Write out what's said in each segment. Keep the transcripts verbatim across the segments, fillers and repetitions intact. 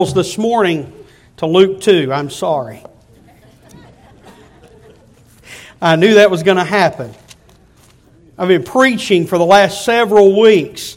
This morning to Luke two. I'm sorry. I knew that was going to happen. I've been preaching for the last several weeks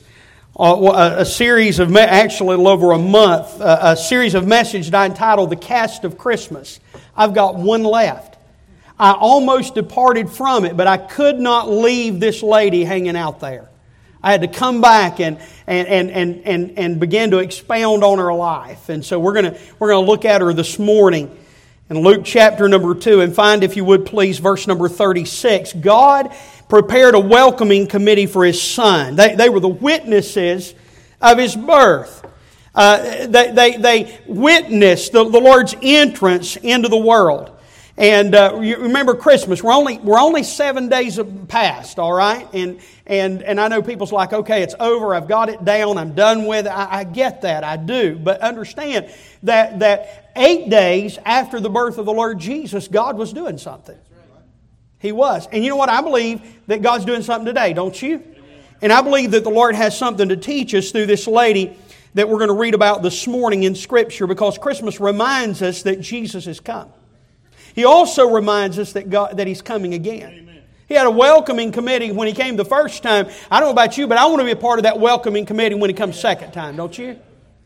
a, a series of, actually a little over a month, a, a series of messages that I entitled The Cast of Christmas. I've got one left. I almost departed from it, but I could not leave this lady hanging out there. I had to come back and and and and and, and begin to expound on her life. And so we're gonna we're gonna look at her this morning in Luke chapter number two and find, if you would please, verse number thirty-six. God prepared a welcoming committee for His Son. They they were the witnesses of His birth. Uh, they, they they witnessed the, the Lord's entrance into the world. And uh, you remember Christmas? We're only we're only seven days past, all right. And and and I know people's like, okay, it's over. I've got it down. I'm done with it. I, I get that. I do. But understand that that eight days after the birth of the Lord Jesus, God was doing something. He was. And you know what? I believe that God's doing something today, don't you? And I believe that the Lord has something to teach us through this lady that we're going to read about this morning in Scripture, because Christmas reminds us that Jesus has come. He also reminds us that God, that He's coming again. Amen. He had a welcoming committee when He came the first time. I don't know about you, but I want to be a part of that welcoming committee when He comes second time, don't you?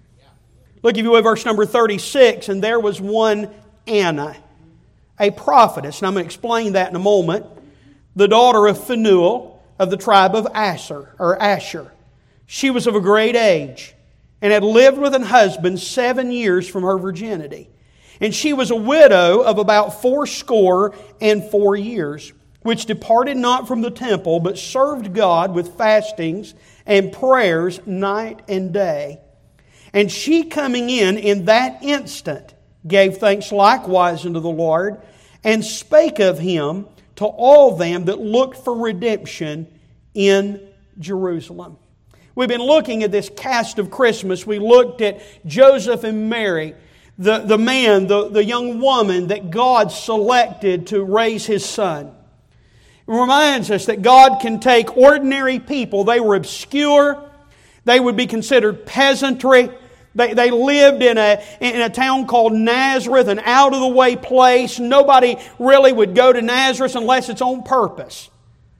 Look, if you will, verse number thirty-six. And there was one Anna, a prophetess, and I'm going to explain that in a moment, the daughter of Phanuel of the tribe of Asher, or Asher. She was of a great age and had lived with an husband seven years from her virginity. And she was a widow of about fourscore and four years, which departed not from the temple, but served God with fastings and prayers night and day. And she, coming in in that instant, gave thanks likewise unto the Lord, and spake of Him to all them that looked for redemption in Jerusalem. We've been looking at this cast of Christmas. We looked at Joseph and Mary, The, the man, the, the young woman that God selected to raise His Son. It reminds us that God can take ordinary people. They were obscure. They would be considered peasantry. They, they lived in a, in a town called Nazareth, an out-of-the-way place. Nobody really would go to Nazareth unless it's on purpose.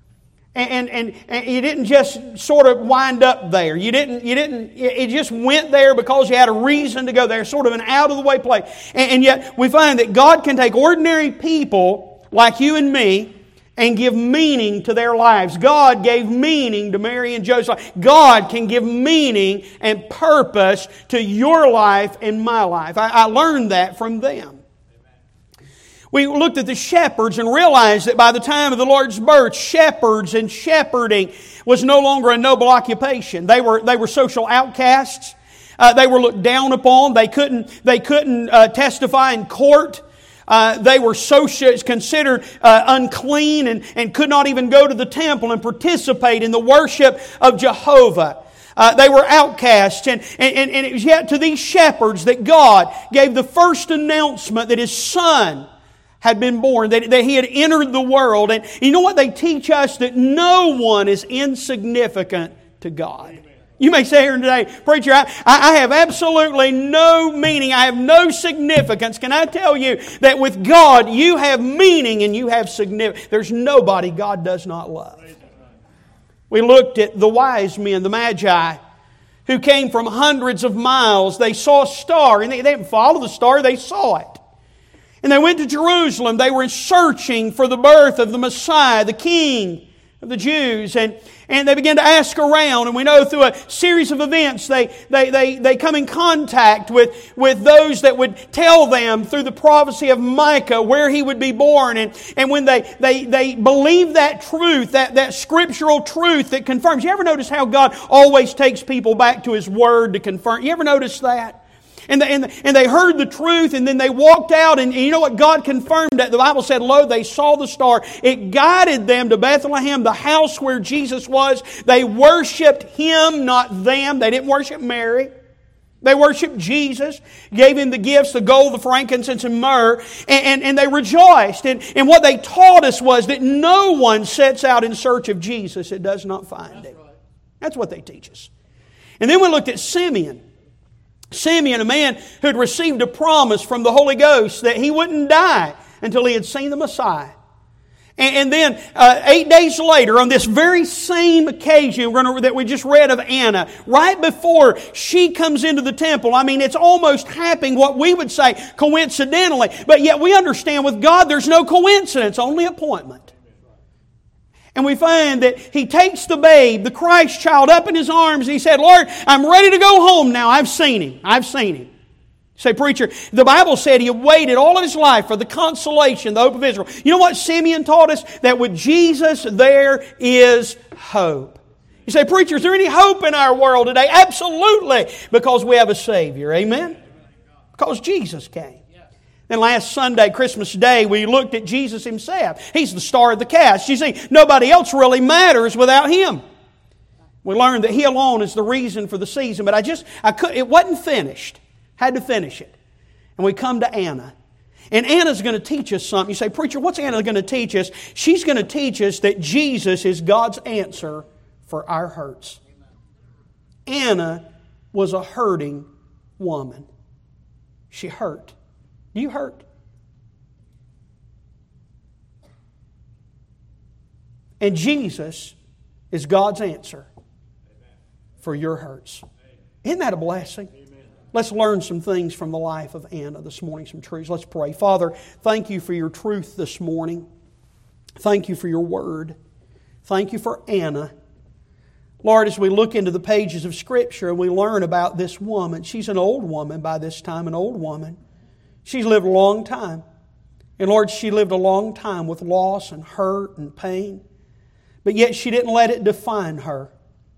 And, and and you didn't just sort of wind up there. You didn't. You didn't. It just went there because you had a reason to go there. Sort of an out of the way place. And, and yet we find that God can take ordinary people like you and me and give meaning to their lives. God gave meaning to Mary and Joseph. God can give meaning and purpose to your life and my life. I, I learned that from them. We looked at the shepherds and realized that by the time of the Lord's birth, shepherds and shepherding was no longer a noble occupation. They were they were social outcasts. Uh, they were looked down upon. They couldn't they couldn't uh, testify in court. Uh, they were social, considered uh, unclean and, and could not even go to the temple and participate in the worship of Jehovah. Uh, they were outcasts, and, and, and it was yet to these shepherds that God gave the first announcement that His Son had been born, that, that He had entered the world. And you know what they teach us? That no one is insignificant to God. Amen. You may say here today, preacher, I, I have absolutely no meaning. I have no significance. Can I tell you that with God, you have meaning and you have significance. There's nobody God does not love. We looked at the wise men, the Magi, who came from hundreds of miles. They saw a star, and they, they didn't follow the star, they saw it. And they went to Jerusalem. They were searching for the birth of the Messiah, the King of the Jews. And, and they began to ask around. And we know through a series of events, they, they, they, they come in contact with, with those that would tell them through the prophecy of Micah where He would be born. And, and when they, they, they believe that truth, that, that scriptural truth that confirms. You ever notice how God always takes people back to His Word to confirm? You ever notice that? And they, and, and they heard the truth, and then they walked out, and, and you know what? God confirmed that. The Bible said, lo, they saw the star. It guided them to Bethlehem, the house where Jesus was. They worshiped Him, not them. They didn't worship Mary. They worshiped Jesus, gave Him the gifts, the gold, the frankincense, and myrrh, and, and, and they rejoiced. And, and what they taught us was that no one sets out in search of Jesus that does not find Him. That's what they teach us. And then we looked at Simeon. Simeon, a man who had received a promise from the Holy Ghost that he wouldn't die until he had seen the Messiah. And, and then uh, eight days later, on this very same occasion we're gonna, that we just read of Anna, right before she comes into the temple, I mean, it's almost happening what we would say coincidentally, but yet we understand with God there's no coincidence, only appointment. And we find that he takes the babe, the Christ child, up in his arms and he said, Lord, I'm ready to go home now. I've seen him. I've seen him. You say, preacher, the Bible said he waited all of his life for the consolation, the hope of Israel. You know what Simeon taught us? That with Jesus there is hope. You say, preacher, is there any hope in our world today? Absolutely, because we have a Savior. Amen? Because Jesus came. Then last Sunday, Christmas Day, we looked at Jesus Himself. He's the star of the cast. You see, nobody else really matters without Him. We learned that He alone is the reason for the season. But I just, I could, it wasn't finished. Had to finish it. And we come to Anna. And Anna's going to teach us something. You say, preacher, what's Anna going to teach us? She's going to teach us that Jesus is God's answer for our hurts. Anna was a hurting woman. She hurt. Do you hurt? And Jesus is God's answer for your hurts. Isn't that a blessing? Let's learn some things from the life of Anna this morning, some truths. Let's pray. Father, thank You for Your truth this morning. Thank You for Your word. Thank You for Anna. Lord, as we look into the pages of Scripture and we learn about this woman, she's an old woman by this time, an old woman. She's lived a long time. And Lord, she lived a long time with loss and hurt and pain. But yet she didn't let it define her.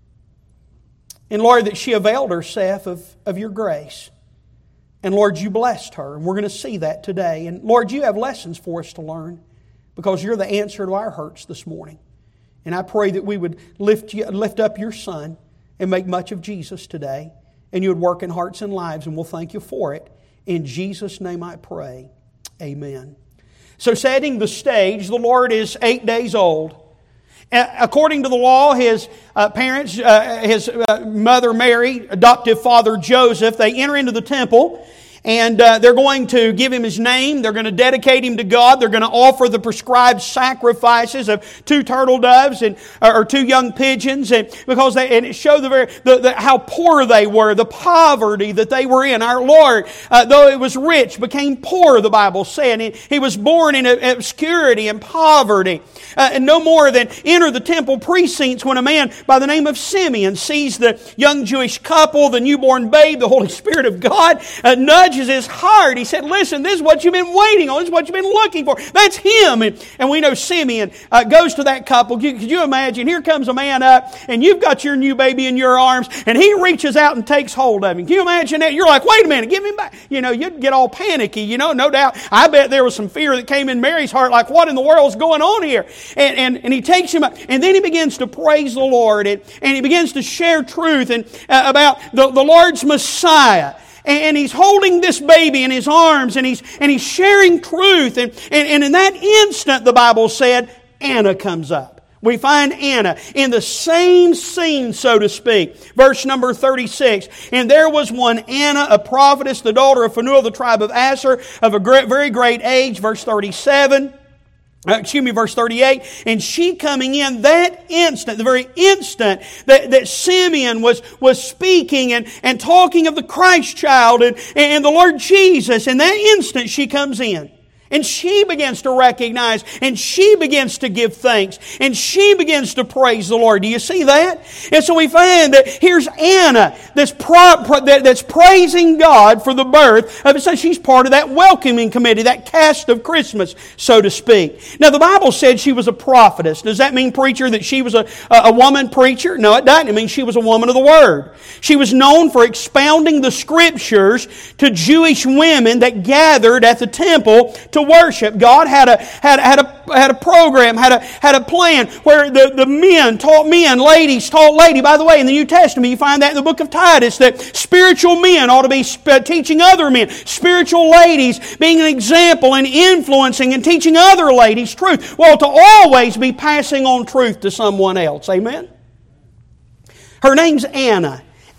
And Lord, that she availed herself of, of Your grace. And Lord, You blessed her. And we're going to see that today. And Lord, You have lessons for us to learn because You're the answer to our hurts this morning. And I pray that we would lift, you, lift up Your Son and make much of Jesus today. And You would work in hearts and lives, and we'll thank You for it. In Jesus' name I pray. Amen. So setting the stage, the Lord is eight days old. According to the law, His uh, parents, uh, His uh, mother Mary, adoptive father Joseph, they enter into the temple. And uh, they're going to give Him His name. They're going to dedicate Him to God. They're going to offer the prescribed sacrifices of two turtle doves and or two young pigeons, and because they and it showed the very the, the, how poor they were, the poverty that they were in. Our Lord, uh, though He was rich, became poor. The Bible said He, he was born in obscurity and poverty, uh, and no more than enter the temple precincts when a man by the name of Simeon sees the young Jewish couple, the newborn babe, the Holy Spirit of God, uh, nudge his heart. He said, listen, this is what you've been waiting on. This is what you've been looking for. That's Him. And, and we know Simeon uh, goes to that couple. Could you imagine? Here comes a man up and you've got your new baby in your arms and he reaches out and takes hold of him. Can you imagine that? You're like, wait a minute, give him back. You know, you'd get all panicky, you know, no doubt. I bet there was some fear that came in Mary's heart, like, what in the world is going on here? And, and, and he takes him up and then he begins to praise the Lord and, and he begins to share truth and uh, about the, the Lord's Messiah. And he's holding this baby in his arms and he's and he's sharing truth. And, and, and in that instant, the Bible said, Anna comes up. We find Anna in the same scene, so to speak. Verse number thirty-six. And there was one Anna, a prophetess, the daughter of Phanuel, the tribe of Asher, of a great, very great age. Verse thirty-seven. Uh, excuse me, verse thirty-eight. And she coming in that instant, the very instant that, that Simeon was, was speaking and, and talking of the Christ child and, and the Lord Jesus, in that instant she comes in. And she begins to recognize, and she begins to give thanks, and she begins to praise the Lord. Do you see that? And so we find that here's Anna that's, pro, pro, that, that's praising God for the birth of His Son. She's part of that welcoming committee, that cast of Christmas, so to speak. Now the Bible said she was a prophetess. Does that mean, preacher, that she was a, a woman preacher? No, it doesn't. It means she was a woman of the Word. She was known for expounding the Scriptures to Jewish women that gathered at the temple to worship. God had a had had a had a program, had a had a plan where the, the men taught men, ladies taught lady. By the way, in the New Testament, you find that in the book of Titus that spiritual men ought to be teaching other men, spiritual ladies being an example and influencing and teaching other ladies truth. Well, to always be passing on truth to someone else. Amen. Her name's Anna.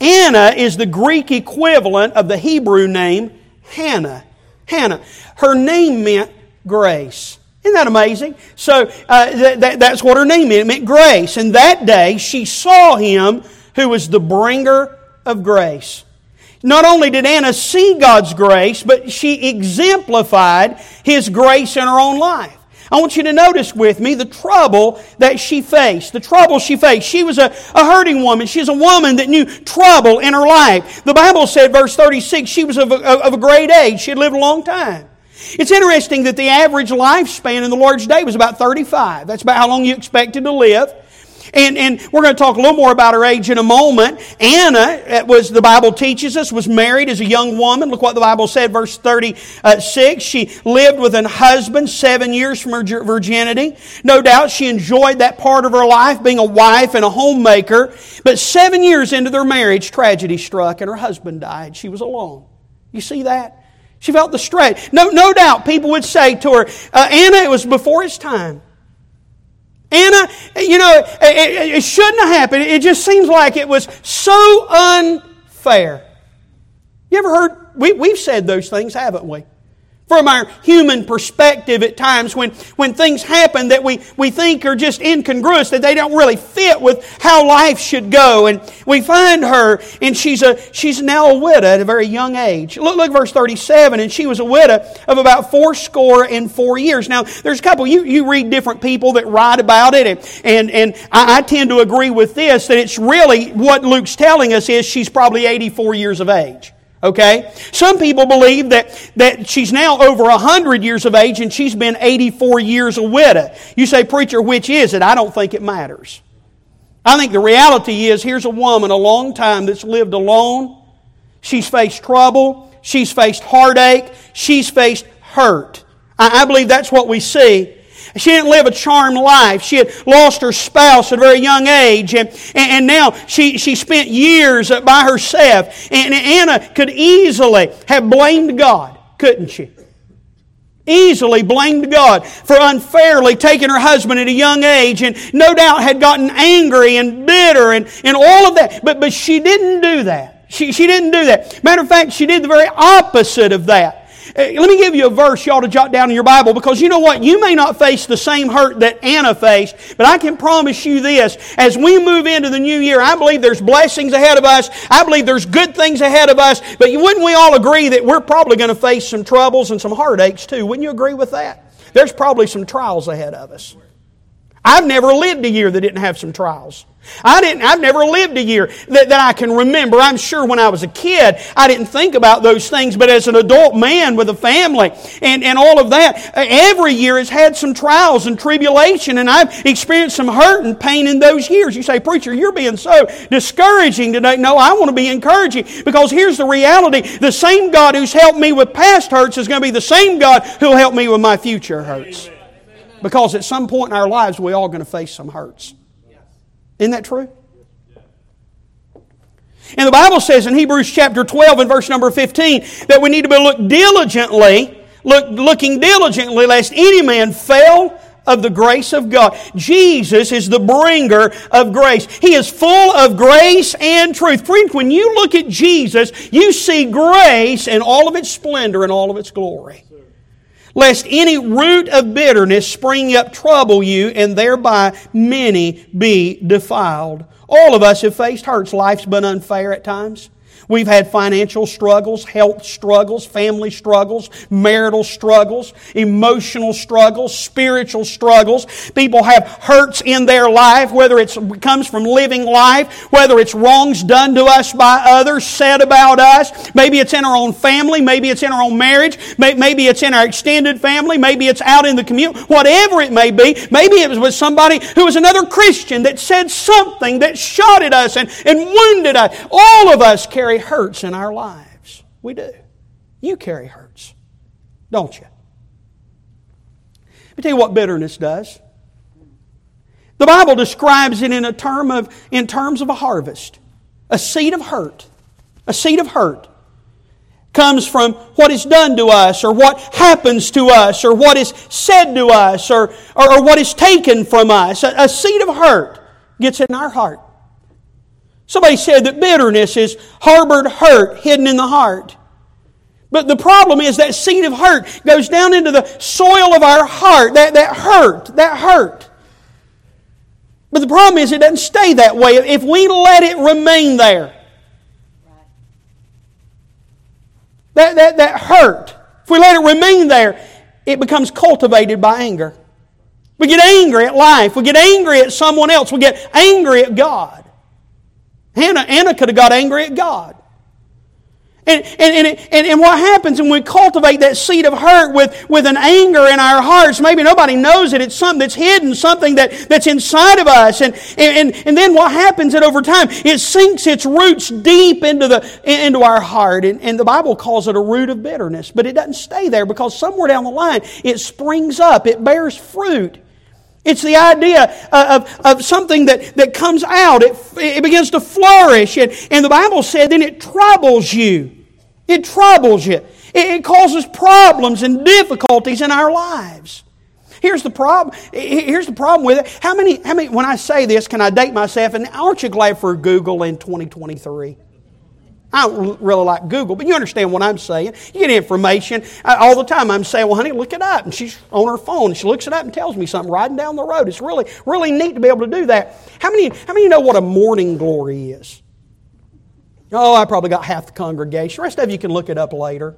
Anna is the Greek equivalent of the Hebrew name Hannah. Hannah. Her name meant grace. Isn't that amazing? So uh, th- th- that's what her name meant. It meant grace. And that day she saw Him who was the bringer of grace. Not only did Anna see God's grace, but she exemplified His grace in her own life. I want you to notice with me the trouble that she faced. The trouble she faced. She was a, a hurting woman. She's a woman that knew trouble in her life. The Bible said, verse thirty-six, she was of a, of a great age. She had lived a long time. It's interesting that the average lifespan in the Lord's day was about thirty-five. That's about how long you expected to live. And, and we're going to talk a little more about her age in a moment. Anna, was the Bible teaches us, was married as a young woman. Look what the Bible said, verse thirty-six. She lived with a husband seven years from her virginity. No doubt she enjoyed that part of her life, being a wife and a homemaker. But seven years into their marriage, tragedy struck and her husband died. She was alone. You see that? She felt the strain. No, no doubt people would say to her, uh, Anna, it was before its time. Anna, you know, it, it, it shouldn't have happened. It just seems like it was so unfair. You ever heard, we, we've said those things, haven't we? From our human perspective at times when, when things happen that we, we think are just incongruous, that they don't really fit with how life should go. And we find her, and she's a she's now a widow at a very young age. Look, look verse thirty-seven, and she was a widow of about fourscore and four years. Now, there's a couple, you, you read different people that write about it, and, and, and I, I tend to agree with this, that it's really, what Luke's telling us is she's probably eighty-four years of age. Okay? Some people believe that, that she's now over one hundred years of age and she's been eighty-four years a widow. You say, preacher, which is it? I don't think it matters. I think the reality is, here's a woman a long time that's lived alone. She's faced trouble. She's faced heartache. She's faced hurt. I, I believe that's what we see. She didn't live a charmed life. She had lost her spouse at a very young age. And, and now she, she spent years by herself. And Anna could easily have blamed God, couldn't she? Easily blamed God for unfairly taking her husband at a young age. And no doubt had gotten angry and bitter and, and all of that. But, but she didn't do that. She, she didn't do that. Matter of fact, she did the very opposite of that. Let me give you a verse you ought to jot down in your Bible, because you know what? You may not face the same hurt that Anna faced, but I can promise you this. As we move into the new year, I believe there's blessings ahead of us. I believe there's good things ahead of us. But wouldn't we all agree that we're probably going to face some troubles and some heartaches too? Wouldn't you agree with that? There's probably some trials ahead of us. I've never lived a year that didn't have some trials. I didn't, I've never lived a year that, that I can remember. I'm sure when I was a kid, I didn't think about those things, but as an adult man with a family and, and all of that, every year has had some trials and tribulation, and I've experienced some hurt and pain in those years. You say, preacher, you're being so discouraging today. No, I want to be encouraging, because here's the reality. The same God who's helped me with past hurts is going to be the same God who'll help me with my future hurts. Because at some point in our lives, we're all going to face some hurts. Isn't that true? And the Bible says in Hebrews chapter twelve and verse number fifteen that we need to be look diligently, look, looking diligently, lest any man fail of the grace of God. Jesus is the bringer of grace. He is full of grace and truth. Friend, when you look at Jesus, you see grace in all of its splendor and all of its glory. Lest any root of bitterness spring up trouble you, and thereby many be defiled. All of us have faced hurts. Life's been unfair at times. We've had financial struggles, health struggles, family struggles, marital struggles, emotional struggles, spiritual struggles. People have hurts in their life, whether it comes from living life, whether it's wrongs done to us by others, said about us. Maybe it's in our own family, maybe it's in our own marriage, maybe it's in our extended family, maybe it's out in the community, whatever it may be. Maybe it was with somebody who was another Christian that said something that shot at us and, and wounded us. All of us carry hurts in our lives. We do. You carry hurts, don't you? Let me tell you what bitterness does. The Bible describes it in a term of in terms of a harvest. A seed of hurt. A seed of hurt comes from what is done to us, or what happens to us, or what is said to us, or, or, or what is taken from us. A, a seed of hurt gets in our heart. Somebody said that bitterness is harbored hurt hidden in the heart. But the problem is that seed of hurt goes down into the soil of our heart. That, that hurt, that hurt. But the problem is it doesn't stay that way if we let it remain there. That, that, that hurt, if we let it remain there, it becomes cultivated by anger. We get angry at life. We get angry at someone else. We get angry at God. Hannah, Anna could have got angry at God. And, and, and, and, and what happens when we cultivate that seed of hurt with, with an anger in our hearts, maybe nobody knows it, it's something that's hidden, something that, that's inside of us. And, and, and then what happens that over time, it sinks its roots deep into, the, into our heart. And, and the Bible calls it a root of bitterness. But it doesn't stay there because somewhere down the line, it springs up, it bears fruit. It's the idea of, of something that, that comes out. It, it begins to flourish. And, and the Bible said then it troubles you. It troubles you. It, it causes problems and difficulties in our lives. Here's the problem. Here's the problem with it. How many, how many, when I say this, can I date myself? And aren't you glad for Google in twenty twenty-three? I don't really like Google, but you understand what I'm saying. You get information. All the time I'm saying, well, honey, look it up. And she's on her phone, and she looks it up and tells me something riding down the road. It's really, really neat to be able to do that. How many, how many know what a morning glory is? Oh, I probably got half the congregation. The rest of you can look it up later.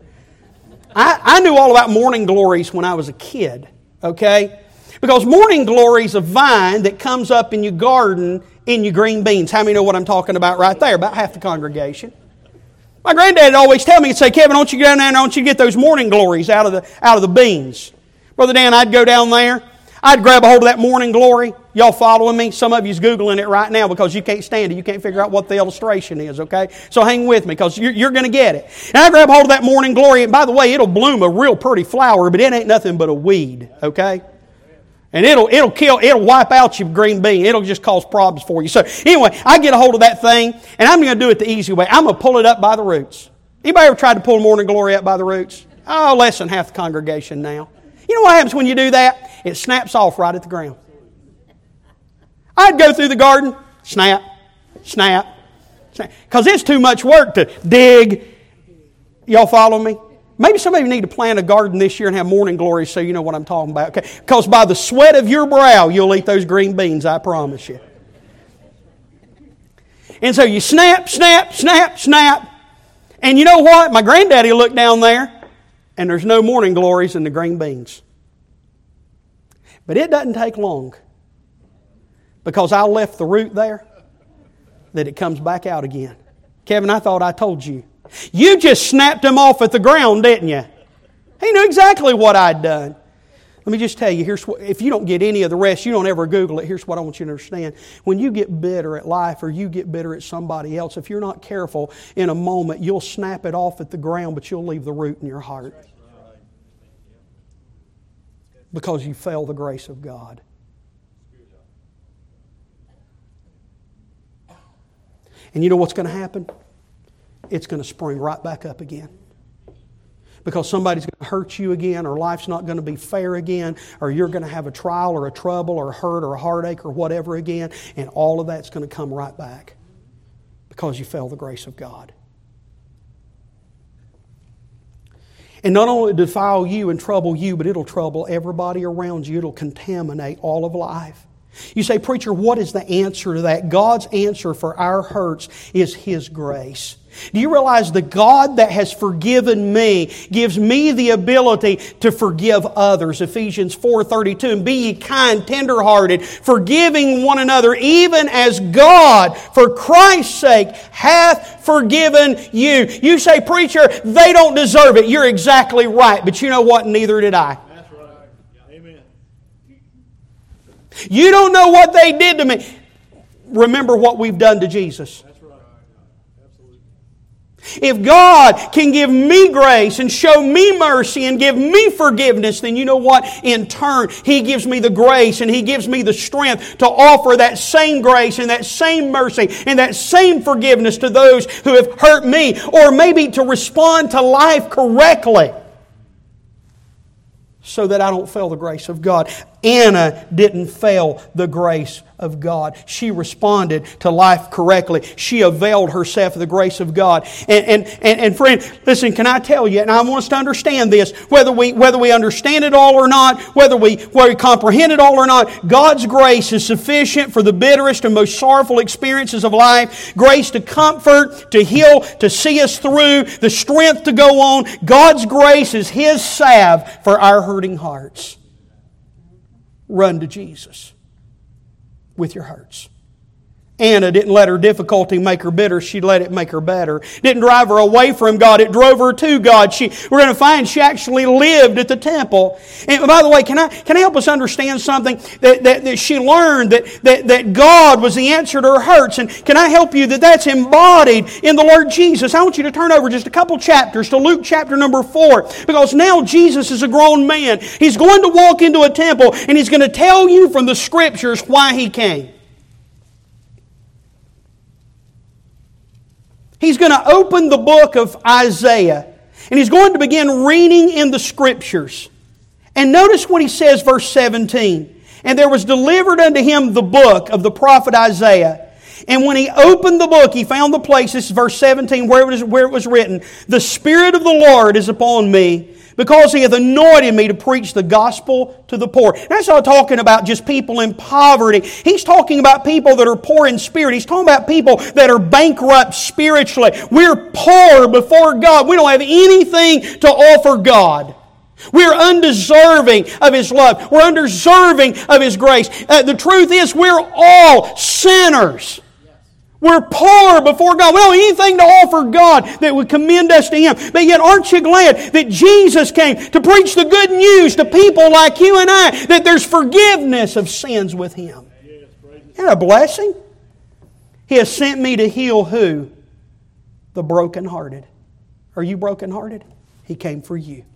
I, I knew all about morning glories when I was a kid, okay? Because morning glory is a vine that comes up in your garden in your green beans. How many know what I'm talking about right there? About half the congregation. My granddad would always tell me, he'd say, Kevin, don't you go down there and don't you get those morning glories out of the out of the beans. Brother Dan, I'd go down there. I'd grab a hold of that morning glory. Y'all following me? Some of you's Googling it right now because you can't stand it. You can't figure out what the illustration is, okay? So hang with me because you're, you're going to get it. And I grab hold of that morning glory. And by the way, it'll bloom a real pretty flower, but it ain't nothing but a weed, okay? And it'll it'll kill, it'll wipe out your green bean. It'll just cause problems for you. So anyway, I get a hold of that thing, and I'm going to do it the easy way. I'm going to pull it up by the roots. Anybody ever tried to pull morning glory up by the roots? Oh, less than half the congregation now. You know what happens when you do that? It snaps off right at the ground. I'd go through the garden, snap, snap, snap. Because it's too much work to dig. Y'all follow me? Maybe some of you need to plant a garden this year and have morning glory so you know what I'm talking about. Okay? Because by the sweat of your brow, you'll eat those green beans, I promise you. And so you snap, snap, snap, snap. And you know what? My granddaddy looked down there, and there's no morning glories in the green beans. But it doesn't take long, because I left the root there, that it comes back out again. Kevin, I thought I told you. You just snapped them off at the ground, didn't you? He knew exactly what I'd done. Let me just tell you, here's what, if you don't get any of the rest, you don't ever Google it, here's what I want you to understand. When you get bitter at life or you get bitter at somebody else, if you're not careful, in a moment, you'll snap it off at the ground, but you'll leave the root in your heart. Because you fail the grace of God. And you know what's going to happen? It's going to spring right back up again. Because somebody's going to hurt you again, or life's not going to be fair again, or you're going to have a trial or a trouble or a hurt or a heartache or whatever again, and all of that's going to come right back because you fail the grace of God. And not only defile you and trouble you, but it'll trouble everybody around you. It'll contaminate all of life. You say, preacher, what is the answer to that? God's answer for our hurts is His grace. Do you realize the God that has forgiven me gives me the ability to forgive others? Ephesians four thirty-two, and be ye kind, tenderhearted, forgiving one another, even as God, for Christ's sake, hath forgiven you. You say, preacher, they don't deserve it. You're exactly right. But you know what? Neither did I. That's right. Amen. You don't know what they did to me. Remember what we've done to Jesus. If God can give me grace and show me mercy and give me forgiveness, then you know what? In turn, He gives me the grace and He gives me the strength to offer that same grace and that same mercy and that same forgiveness to those who have hurt me, or maybe to respond to life correctly so that I don't fail the grace of God. Anna didn't fail the grace of of God. She responded to life correctly. She availed herself of the grace of God. And, and, and, and friend, listen, can I tell you, and I want us to understand this, whether we, whether we understand it all or not, whether we, whether we comprehend it all or not, God's grace is sufficient for the bitterest and most sorrowful experiences of life. Grace to comfort, to heal, to see us through, the strength to go on. God's grace is His salve for our hurting hearts. Run to Jesus with your hurts. Anna didn't let her difficulty make her bitter. She let it make her better. Didn't drive her away from God. It drove her to God. She, we're going to find she actually lived at the temple. And by the way, can I, can I help us understand something? That, that, that she learned that, that, that God was the answer to her hurts. And can I help you that that's embodied in the Lord Jesus? I want you to turn over just a couple chapters to Luke chapter number four. Because now Jesus is a grown man. He's going to walk into a temple and He's going to tell you from the Scriptures why He came. He's going to open the book of Isaiah and He's going to begin reading in the Scriptures. And notice what He says, verse seventeen. And there was delivered unto Him the book of the prophet Isaiah. And when He opened the book, He found the place, this is verse seventeen, where it was, where it was written, the Spirit of the Lord is upon me, because He hath anointed me to preach the gospel to the poor. That's not talking about just people in poverty. He's talking about people that are poor in spirit. He's talking about people that are bankrupt spiritually. We're poor before God. We don't have anything to offer God. We're undeserving of His love. We're undeserving of His grace. Uh, the truth is, we're all sinners. We're poor before God. We don't have anything to offer God that would commend us to Him. But yet, aren't you glad that Jesus came to preach the good news to people like you and I, that there's forgiveness of sins with Him? Isn't that a blessing? He has sent me to heal who? The brokenhearted. Are you brokenhearted? He came for you.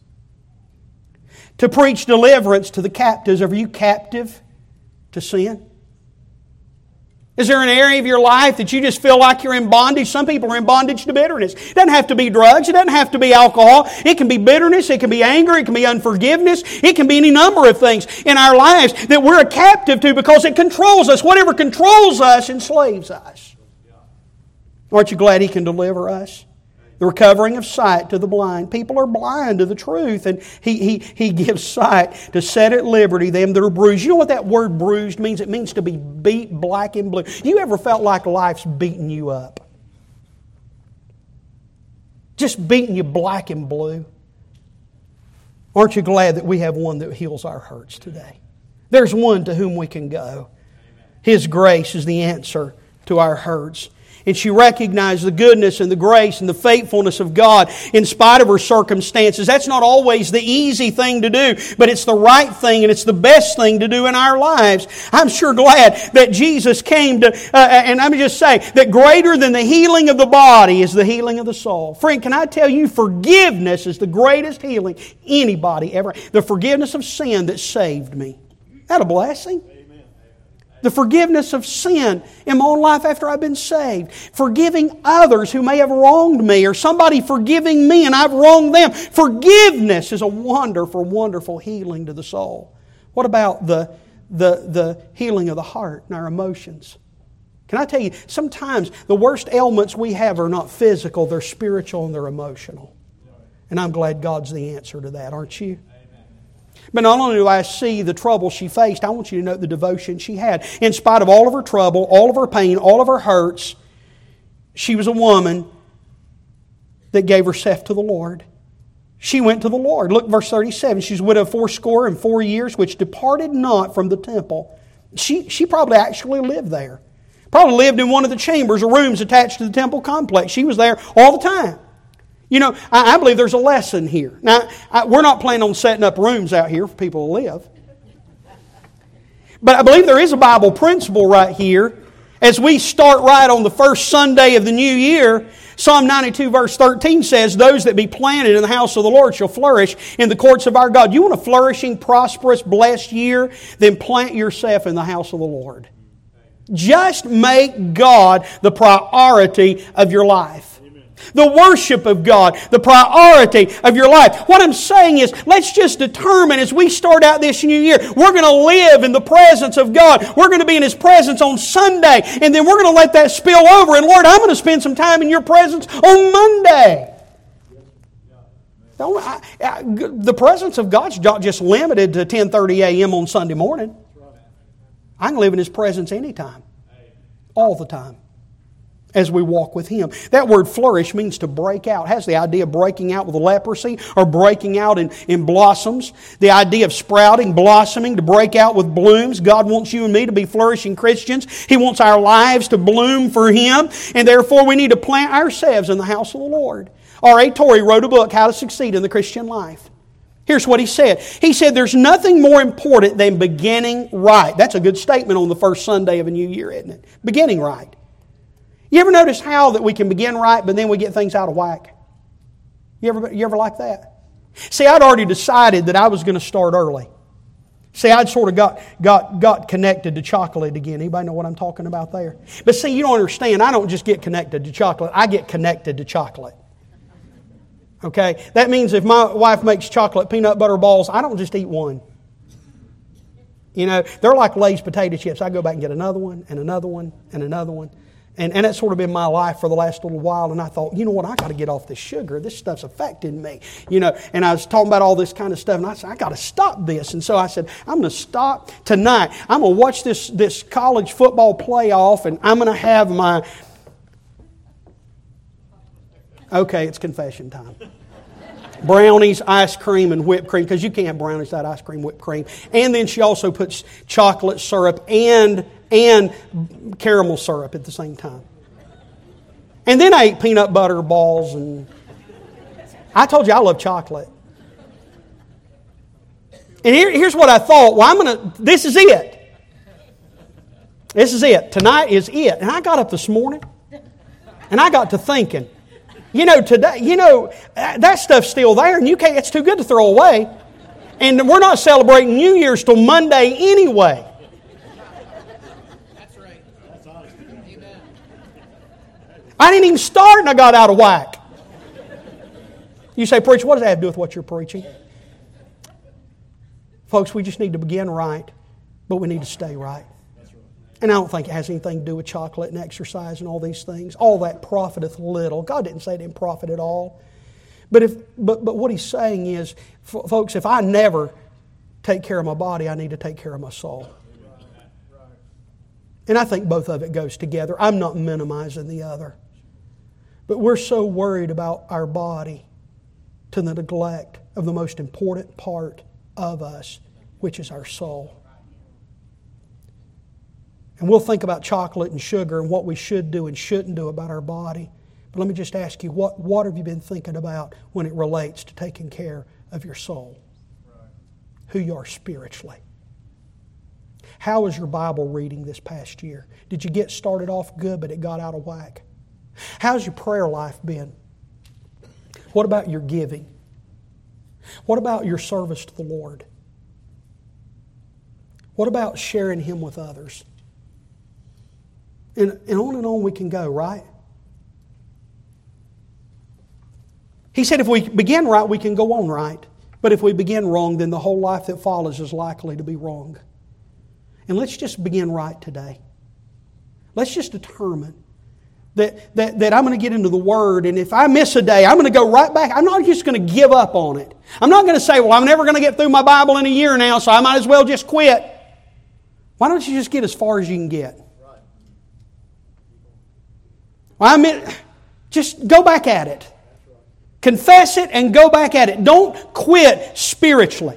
To preach deliverance to the captives. Are you captive to sin? Is there an area of your life that you just feel like you're in bondage? Some people are in bondage to bitterness. It doesn't have to be drugs. It doesn't have to be alcohol. It can be bitterness. It can be anger. It can be unforgiveness. It can be any number of things in our lives that we're a captive to because it controls us. Whatever controls us enslaves us. Aren't you glad He can deliver us? The recovering of sight to the blind. People are blind to the truth, and He, he, he gives sight to set at liberty them that are bruised. You know what that word bruised means? It means to be beat black and blue. You ever felt like life's beating you up? Just beating you black and blue? Aren't you glad that we have one that heals our hurts today? There's one to whom we can go. His grace is the answer to our hurts. And she recognized the goodness and the grace and the faithfulness of God in spite of her circumstances. That's not always the easy thing to do, but it's the right thing and it's the best thing to do in our lives. I'm sure glad that Jesus came to, uh, and let me just say, that greater than the healing of the body is the healing of the soul. Friend, can I tell you, forgiveness is the greatest healing anybody ever. The forgiveness of sin that saved me. Isn't that a blessing? The forgiveness of sin in my own life after I've been saved. Forgiving others who may have wronged me, or somebody forgiving me and I've wronged them. Forgiveness is a wonderful, wonderful healing to the soul. What about the, the, the healing of the heart and our emotions? Can I tell you, sometimes the worst ailments we have are not physical, they're spiritual and they're emotional. And I'm glad God's the answer to that, aren't you? But not only do I see the trouble she faced, I want you to note the devotion she had. In spite of all of her trouble, all of her pain, all of her hurts, she was a woman that gave herself to the Lord. She went to the Lord. Look, verse thirty-seven. She's a widow of fourscore and four years, which departed not from the temple. She, she probably actually lived there. Probably lived in one of the chambers or rooms attached to the temple complex. She was there all the time. You know, I, I believe there's a lesson here. Now, I, we're not planning on setting up rooms out here for people to live. But I believe there is a Bible principle right here. As we start right on the first Sunday of the new year, Psalm ninety-two verse thirteen says, those that be planted in the house of the Lord shall flourish in the courts of our God. You want a flourishing, prosperous, blessed year? Then plant yourself in the house of the Lord. Just make God the priority of your life. The worship of God, the priority of your life. What I'm saying is, let's just determine as we start out this new year, we're going to live in the presence of God. We're going to be in His presence on Sunday, and then we're going to let that spill over. And Lord, I'm going to spend some time in Your presence on Monday. Don't, I, I, the presence of God's not just limited to ten thirty a.m. on Sunday morning. I can live in His presence anytime, all the time, as we walk with Him. That word flourish means to break out. It has the idea of breaking out with leprosy or breaking out in, in blossoms. The idea of sprouting, blossoming, to break out with blooms. God wants you and me to be flourishing Christians. He wants our lives to bloom for Him. And therefore we need to plant ourselves in the house of the Lord. R A Torrey wrote a book, How to Succeed in the Christian Life. Here's what he said. He said, there's nothing more important than beginning right. That's a good statement on the first Sunday of a new year, isn't it? Beginning right. You ever notice how that we can begin right, but then we get things out of whack? You ever, you ever like that? See, I'd already decided that I was going to start early. See, I'd sort of got, got, got connected to chocolate again. Anybody know what I'm talking about there? But see, you don't understand. I don't just get connected to chocolate. I get connected to chocolate. Okay? That means if my wife makes chocolate peanut butter balls, I don't just eat one. You know, they're like Lay's potato chips. I go back and get another one, and another one, and another one. And, and that's sort of been my life for the last little while. And I thought, you know what, I got to get off this sugar. This stuff's affecting me. You know, and I was talking about all this kind of stuff. And I said, I got to stop this. And so I said, I'm going to stop tonight. I'm going to watch this, this college football playoff. And I'm going to have my... Okay, it's confession time. Brownies, ice cream, and whipped cream. Because you can't have brownies without ice cream, whipped cream. And then she also puts chocolate syrup and... and caramel syrup at the same time. And then I ate peanut butter balls, and I told you I love chocolate. And here, here's what I thought. Well, I'm going to, this is it. This is it. Tonight is it. And I got up this morning, and I got to thinking, you know, today, you know, that stuff's still there, and you can't, it's too good to throw away. And we're not celebrating New Year's till Monday anyway. I didn't even start and I got out of whack. You say, preacher, what does that have to do with what you're preaching? Folks, we just need to begin right, but we need to stay right. And I don't think it has anything to do with chocolate and exercise and all these things. All that profiteth little. God didn't say it didn't profit at all. But if but but what He's saying is, folks, if I never take care of my body, I need to take care of my soul. And I think both of it goes together. I'm not minimizing the other. But we're so worried about our body to the neglect of the most important part of us, which is our soul. And we'll think about chocolate and sugar and what we should do and shouldn't do about our body. But let me just ask you, what, what have you been thinking about when it relates to taking care of your soul? Who you are spiritually. How was your Bible reading this past year? Did you get started off good, but it got out of whack? How's your prayer life been? What about your giving? What about your service to the Lord? What about sharing Him with others? And, and on and on we can go, right? He said if we begin right, we can go on right. But if we begin wrong, then the whole life that follows is likely to be wrong. And let's just begin right today. Let's just determine that, that, that I'm going to get into the Word, and if I miss a day, I'm going to go right back. I'm not just going to give up on it. I'm not going to say, well, I'm never going to get through my Bible in a year now, so I might as well just quit. Why don't you just get as far as you can get? Well, I mean, just go back at it. Confess it and go back at it. Don't quit spiritually.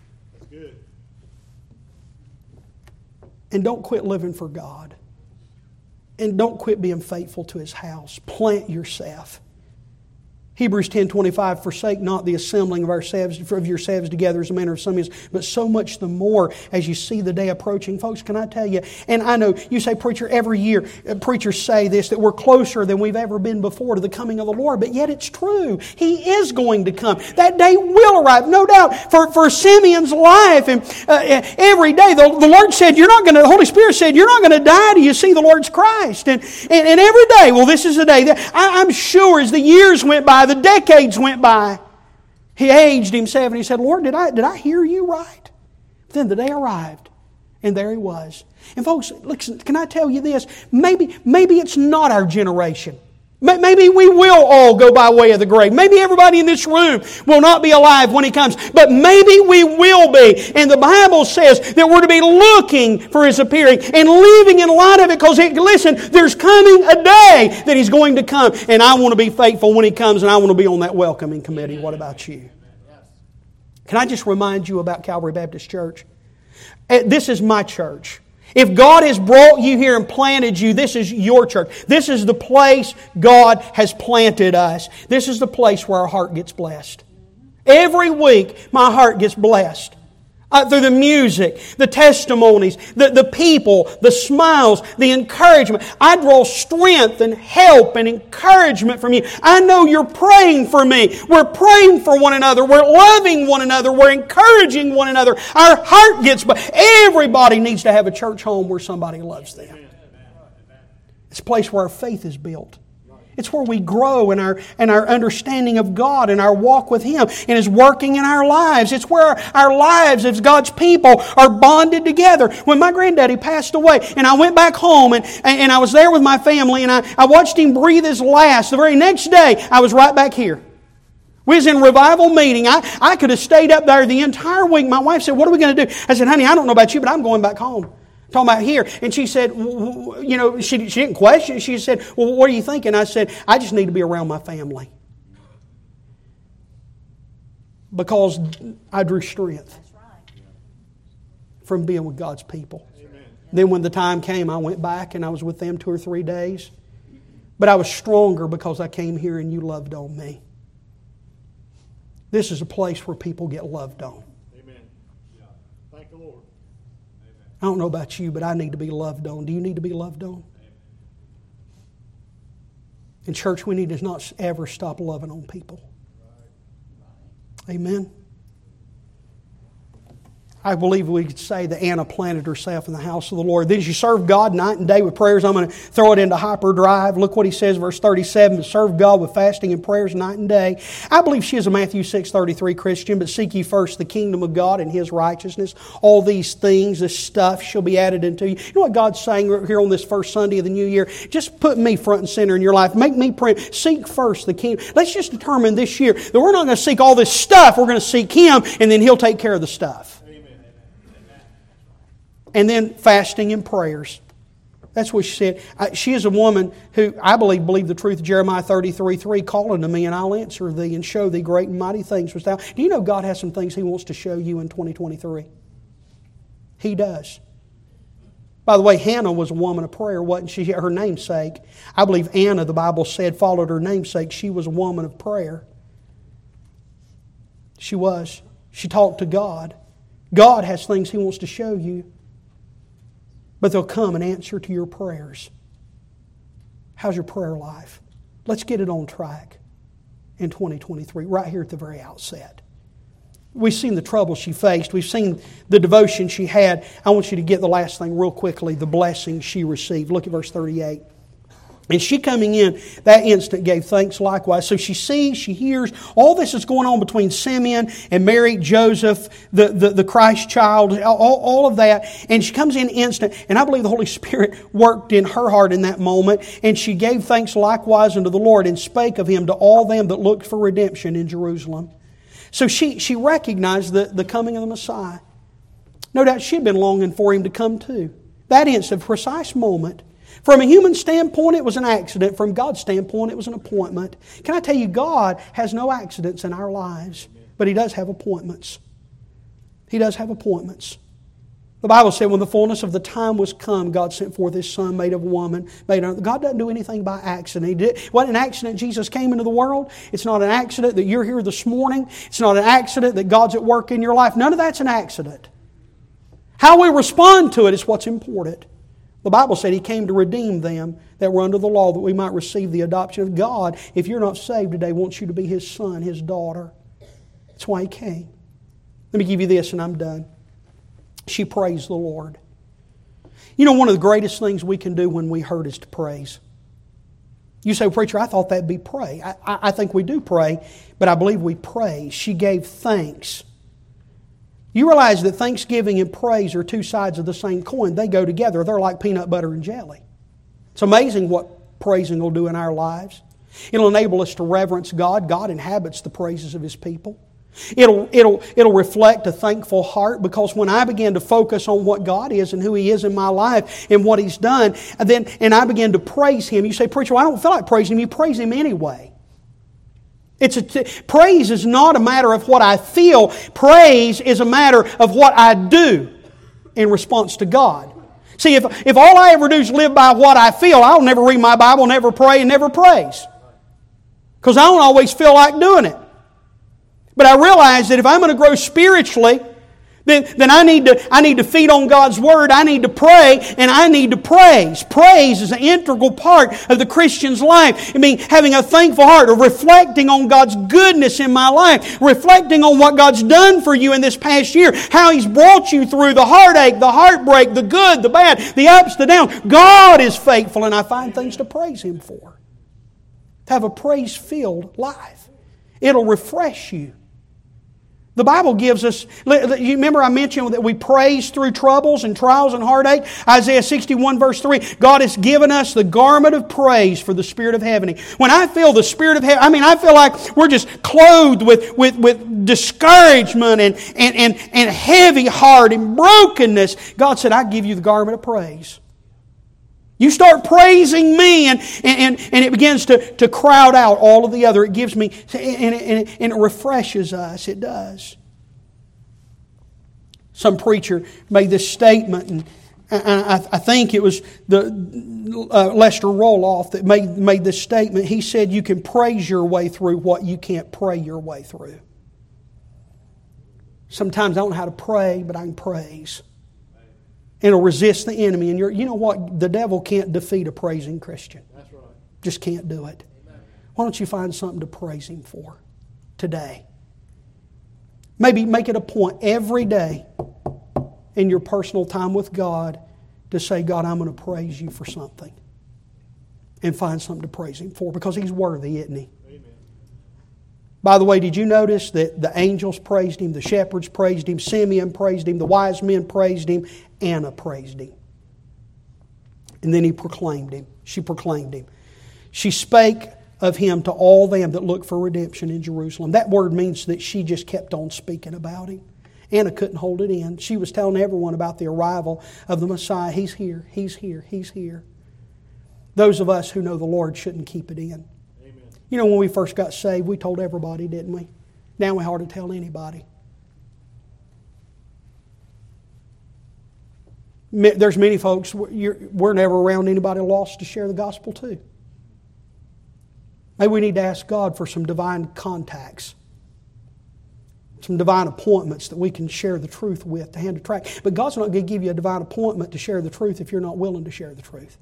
And don't quit living for God. And don't quit being faithful to His house. Plant yourself. Hebrews ten twenty-five, forsake not the assembling of ourselves of yourselves together as a manner of some is, but so much the more as you see the day approaching. Folks, can I tell you, and I know you say, preacher, every year preachers say this, that we're closer than we've ever been before to the coming of the Lord, but yet it's true. He is going to come. That day will arrive, no doubt. For, for Simeon's life, and uh, every day, the, the Lord said, you're not going to, the Holy Spirit said, you're not going to die till you see the Lord's Christ. And, and, and every day, well, this is the day that I, I'm sure as the years went by, the decades went by, he aged himself and he said, Lord, did I, did I hear you right? Then the day arrived and there he was. And folks, listen, can I tell you this? Maybe, maybe it's not our generation. Maybe we will all go by way of the grave. Maybe everybody in this room will not be alive when He comes. But maybe we will be. And the Bible says that we're to be looking for His appearing and living in light of it. Because, listen, there's coming a day that He's going to come. And I want to be faithful when He comes, and I want to be on that welcoming committee. What about you? Can I just remind you about Calvary Baptist Church? This is my church. If God has brought you here and planted you, this is your church. This is the place God has planted us. This is the place where our heart gets blessed. Every week, my heart gets blessed. Uh, through the music, the testimonies, the, the people, the smiles, the encouragement. I draw strength and help and encouragement from you. I know you're praying for me. We're praying for one another. We're loving one another. We're encouraging one another. Our heart gets... Everybody needs to have a church home where somebody loves them. It's a place where our faith is built. It's where we grow in our, in our understanding of God and our walk with Him and His working in our lives. It's where our lives as God's people are bonded together. When my granddaddy passed away and I went back home and, and I was there with my family and I, I watched him breathe his last, the very next day I was right back here. We was in revival meeting. I, I could have stayed up there the entire week. My wife said, what are we going to do? I said, honey, I don't know about you, but I'm going back home. Talking about here. And she said, you know, she, she didn't question. She said, well, what are you thinking? I said, I just need to be around my family. Because I drew strength from being with God's people. Amen. Then when the time came, I went back and I was with them two or three days. But I was stronger because I came here and you loved on me. This is a place where people get loved on. Amen. Yeah. Thank the Lord. I don't know about you, but I need to be loved on. Do you need to be loved on? In church, we need to not ever stop loving on people. Amen. I believe we could say that Anna planted herself in the house of the Lord. Then she served God night and day with prayers. I'm going to throw it into hyperdrive. Look what he says, verse thirty-seven, to serve God with fasting and prayers night and day. I believe she is a Matthew six thirty-three Christian, but seek ye first the kingdom of God and His righteousness. All these things, this stuff shall be added unto you. You know what God's saying here on this first Sunday of the new year? Just put me front and center in your life. Make me pray. Seek first the kingdom. Let's just determine this year that we're not going to seek all this stuff. We're going to seek Him, and then He'll take care of the stuff. And then fasting and prayers. That's what she said. She is a woman who, I believe, believed the truth of Jeremiah thirty-three three, call unto me and I'll answer thee and show thee great and mighty things. Do you know God has some things He wants to show you in twenty twenty-three? He does. By the way, Hannah was a woman of prayer, wasn't she? Her namesake. I believe Anna, the Bible said, followed her namesake. She was a woman of prayer. She was. She talked to God. God has things He wants to show you. But they'll come and answer to your prayers. How's your prayer life? Let's get it on track in twenty twenty-three, right here at the very outset. We've seen the trouble she faced. We've seen the devotion she had. I want you to get the last thing real quickly, the blessing she received. Look at verse thirty-eight. And she coming in, that instant gave thanks likewise. So she sees, she hears, all this is going on between Simeon and Mary, Joseph, the, the, the Christ child, all, all of that. And she comes in instant. And I believe the Holy Spirit worked in her heart in that moment. And she gave thanks likewise unto the Lord and spake of Him to all them that looked for redemption in Jerusalem. So she, she recognized the, the coming of the Messiah. No doubt she had been longing for Him to come too. That instant, precise moment. From a human standpoint, it was an accident. From God's standpoint, it was an appointment. Can I tell you, God has no accidents in our lives, but He does have appointments. He does have appointments. The Bible said when the fullness of the time was come, God sent forth His Son, made of a woman. Made of, God doesn't do anything by accident. He did, it wasn't an accident Jesus came into the world. It's not an accident that you're here this morning. It's not an accident that God's at work in your life. None of that's an accident. How we respond to it is what's important. The Bible said He came to redeem them that were under the law, that we might receive the adoption of God. If you're not saved today, wants you to be His son, His daughter. That's why He came. Let me give you this and I'm done. She praised the Lord. You know, one of the greatest things we can do when we hurt is to praise. You say, preacher, I thought that'd be pray. I, I, I think we do pray, but I believe we praise. She gave thanks. You realize that thanksgiving and praise are two sides of the same coin. They go together. They're like peanut butter and jelly. It's amazing what praising will do in our lives. It'll enable us to reverence God. God inhabits the praises of His people. It'll, it'll, it'll reflect a thankful heart, because when I begin to focus on what God is and who He is in my life and what He's done, and then and I begin to praise Him. You say, preacher, well, I don't feel like praising Him. You praise Him anyway. It's a t- praise is not a matter of what I feel. Praise is a matter of what I do in response to God. See, if, if all I ever do is live by what I feel, I'll never read my Bible, never pray, and never praise. Because I don't always feel like doing it. But I realize that if I'm going to grow spiritually, then, then I need to I need to feed on God's Word, I need to pray, and I need to praise. Praise is an integral part of the Christian's life. I mean, having a thankful heart, or reflecting on God's goodness in my life, reflecting on what God's done for you in this past year, how He's brought you through the heartache, the heartbreak, the good, the bad, the ups, the downs. God is faithful, and I find things to praise Him for. To have a praise-filled life. It'll refresh you. The Bible gives us, you remember I mentioned that we praise through troubles and trials and heartache? Isaiah sixty-one verse three, God has given us the garment of praise for the spirit of heaven. When I feel the spirit of heaven, I mean, I feel like we're just clothed with, with, with discouragement and, and, and, and heavy heart and brokenness. God said, I give you the garment of praise. You start praising me, and, and, and it begins to, to crowd out all of the other. It gives me, and it, and, it, and it refreshes us. It does. Some preacher made this statement, and I, I think it was the uh, Lester Roloff that made, made this statement. He said, you can praise your way through what you can't pray your way through. Sometimes I don't know how to pray, but I can praise. And it'll resist the enemy. And you're, you know what? The devil can't defeat a praising Christian. That's right. Just can't do it. Amen. Why don't you find something to praise Him for today? Maybe make it a point every day in your personal time with God to say, God, I'm going to praise You for something. And find something to praise Him for, because He's worthy, isn't He? Amen. By the way, did you notice that the angels praised Him, the shepherds praised Him, Simeon praised Him, the wise men praised Him, Anna praised Him. And then he proclaimed Him. She proclaimed Him. She spake of Him to all them that look for redemption in Jerusalem. That word means that she just kept on speaking about Him. Anna couldn't hold it in. She was telling everyone about the arrival of the Messiah. He's here, He's here, He's here. Those of us who know the Lord shouldn't keep it in. Amen. You know, when we first got saved, we told everybody, didn't we? Now we hardly tell anybody. There's many folks, we're never around anybody lost to share the gospel to. Maybe we need to ask God for some divine contacts, some divine appointments that we can share the truth with, to hand a track. But God's not going to give you a divine appointment to share the truth if you're not willing to share the truth.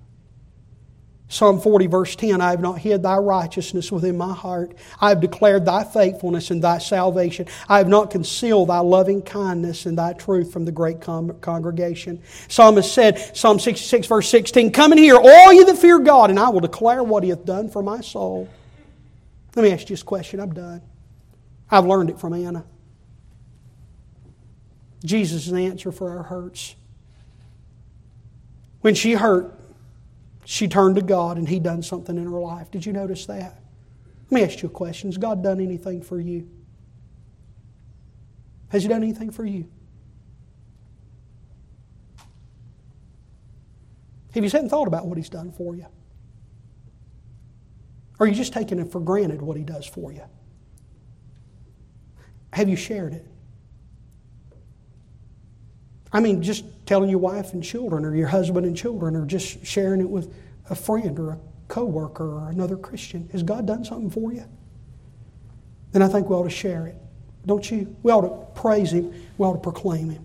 Psalm forty verse ten, I have not hid Thy righteousness within my heart. I have declared Thy faithfulness and Thy salvation. I have not concealed Thy loving kindness and Thy truth from the great con- congregation. Psalmist said, Psalm sixty-six verse sixteen, come and hear, all you that fear God, and I will declare what He hath done for my soul. Let me ask you this question, I'm done. I've learned it from Anna. Jesus is the answer for our hurts. When she hurt, she turned to God and He done something in her life. Did you notice that? Let me ask you a question. Has God done anything for you? Has He done anything for you? Have you sat and thought about what He's done for you? Or are you just taking it for granted what He does for you? Have you shared it? I mean, just telling your wife and children, or your husband and children, or just sharing it with a friend or a coworker or another Christian. Has God done something for you? Then I think we ought to share it. Don't you? We ought to praise Him. We ought to proclaim Him.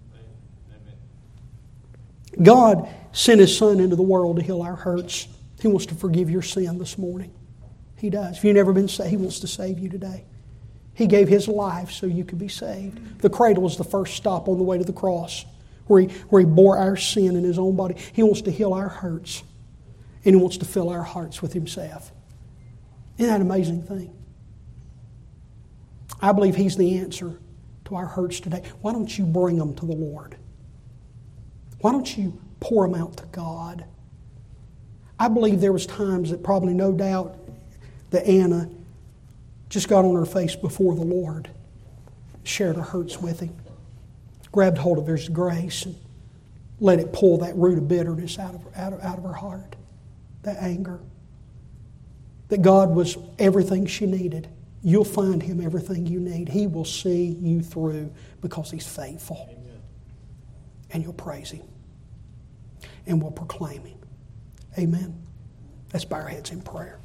God sent His Son into the world to heal our hurts. He wants to forgive your sin this morning. He does. If you've never been saved, He wants to save you today. He gave His life so you could be saved. The cradle is the first stop on the way to the cross, where He, where he bore our sin in His own body. He wants to heal our hurts, and He wants to fill our hearts with Himself. Isn't that an amazing thing? I believe He's the answer to our hurts today. Why don't you bring them to the Lord? Why don't you pour them out to God? I believe there was times that probably no doubt that Anna just got on her face before the Lord, shared her hurts with Him, grabbed hold of His grace and let it pull that root of bitterness out of, out of, out of her heart, that anger. That God was everything she needed. You'll find Him everything you need. He will see you through because He's faithful. Amen. And you'll praise Him. And we'll proclaim Him. Amen. Let's bow our heads in prayer.